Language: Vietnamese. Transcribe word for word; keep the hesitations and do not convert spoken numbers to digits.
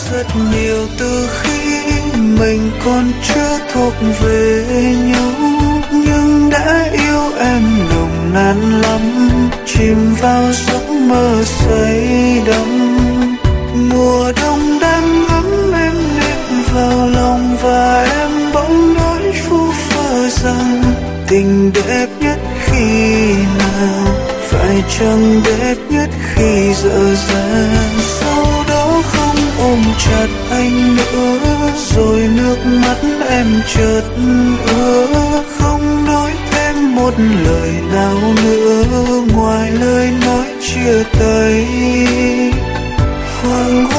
rất nhiều từ khi mình còn chưa thuộc về nhau, nhưng đã yêu em nồng nàn lắm, chìm vào giấc mơ say đắm. Mùa đông đang ấm em nếp vào lòng và em bỗng nói phù phơ rằng tình đẹp nhất khi nào, phải chăng đẹp nhất khi dở dang. Sau đó không ôm chặt anh nữa, rồi nước mắt em chợt ứa, không nói thêm một lời nào nữa ngoài lời nói chia tay. Hoàng